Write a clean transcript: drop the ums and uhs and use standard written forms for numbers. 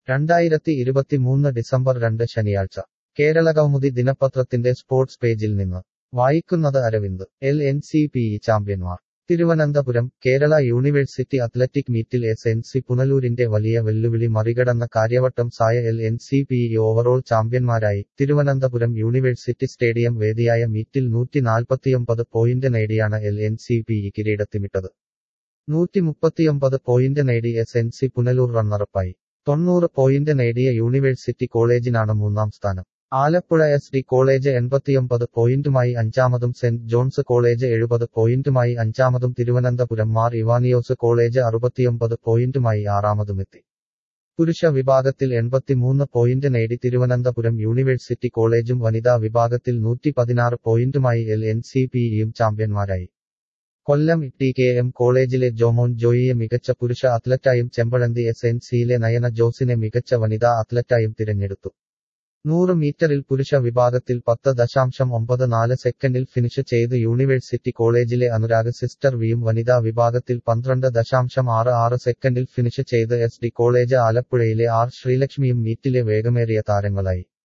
2023 December 2 ശനിയാഴ്ച കേരളകൗമുദി ദിനപത്രത്തിന്റെ sports പേജിൽ നിന്ന് വായിക്കുന്നത് അരവിന്ദ്. LNCPE ചാമ്പ്യന്മാർ. തിരുവനന്തപുരം. കേരള യൂണിവേഴ്സിറ്റി അത്ലറ്റിക് മീറ്റിൽ SNC പുനലൂരിന്റെ വലിയ വെല്ലുവിളി മറികടന്ന കാര്യവട്ടം സായ LNCPE ഓവറോൾ ചാമ്പ്യന്മാരായി. തിരുവനന്തപുരം യൂണിവേഴ്സിറ്റി സ്റ്റേഡിയം വേദിയായ മീറ്റിൽ 149 പോയിന്റ് നേടിയാണ് LNCPE കിരീടത്തിമിട്ടത്. 139 പോയിന്റ് നേടി SNC പുനലൂർ റണ്ണറപ്പായി. 90 പോയിന്റ് നേടിയ യൂണിവേഴ്സിറ്റി കോളേജിനാണ് മൂന്നാം സ്ഥാനം. ആലപ്പുഴ SD കോളേജ് 89 പോയിന്റുമായി അഞ്ചാമതും സെന്റ് ജോൺസ് കോളേജ് 70 പോയിന്റുമായി അഞ്ചാമതും തിരുവനന്തപുരം മാർ ഇവാനിയോസ് കോളേജ് 69 പോയിന്റുമായി ആറാമതുമെത്തി. പുരുഷ വിഭാഗത്തിൽ 83 പോയിന്റ് നേടി തിരുവനന്തപുരം യൂണിവേഴ്സിറ്റി കോളേജും വനിതാ വിഭാഗത്തിൽ 116 പോയിന്റുമായി LNCPEയും ചാമ്പ്യന്മാരായി. കൊല്ലം TKM കോളേജിലെ ജോമോൻ ജോയിയെ മികച്ച പുരുഷ അത്ലറ്റായും ചെമ്പഴന്തി SNCയിലെ നയന ജോസിനെ മികച്ച വനിതാ അത്ലറ്റായും തിരഞ്ഞെടുത്തു. 100 മീറ്ററിൽ പുരുഷ വിഭാഗത്തിൽ 10.94 സെക്കൻഡിൽ ഫിനിഷ് ചെയ്ത് യൂണിവേഴ്സിറ്റി കോളേജിലെ അനുരാഗ് സിസ്റ്റർ വിയും വനിതാ വിഭാഗത്തിൽ 12.66 സെക്കൻഡിൽ ഫിനിഷ് ചെയ്ത് SD കോളേജ് ആലപ്പുഴയിലെ R ശ്രീലക്ഷ്മിയും മീറ്റിലെ വേഗമേറിയ താരങ്ങളായി.